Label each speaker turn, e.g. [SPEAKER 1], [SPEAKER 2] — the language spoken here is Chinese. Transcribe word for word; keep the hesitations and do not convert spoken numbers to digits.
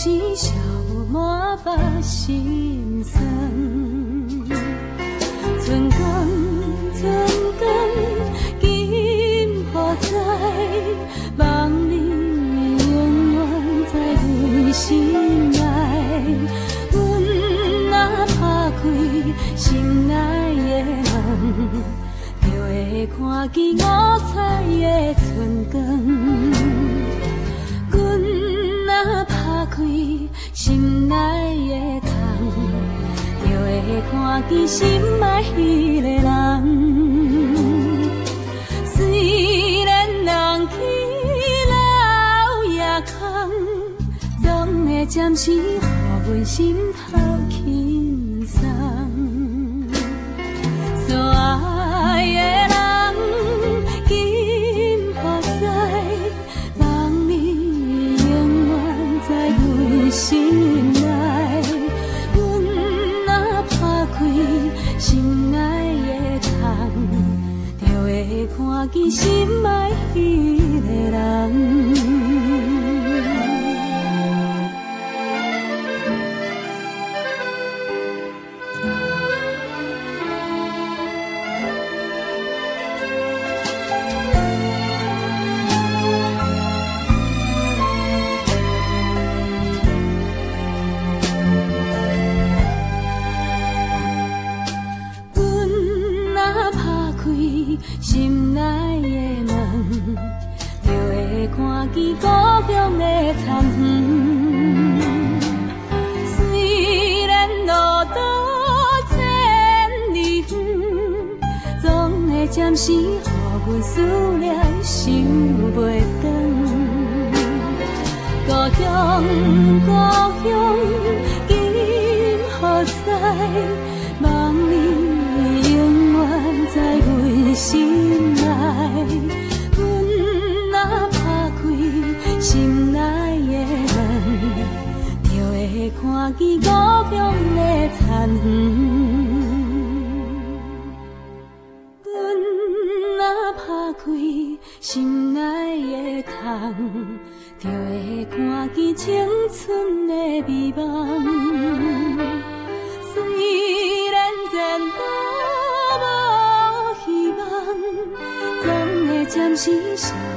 [SPEAKER 1] 时笑满腹心酸。春光，春光，今何在？望你永远在阮心内。阮若打开心内的门，就会看见五彩的春光。阮若打开心内的窗，就会看见心爱迄个人。虽然人去楼也空，总会暂时予阮心头轻松。所爱的人，今何在？望你永远在阮心内。阮若打开心内的窗，就会看见心爱迄个人。心内的门，就会看见故乡的田园。虽然路途千里远，总会暂时予阮思念想袂长。故乡，故乡，今何在？望你永远在阮心内。阮若打开心内的门，就会看见故乡的田园。阮若打开心内的窗，就会看见青春的美梦。虽然前途无希望，总会暂时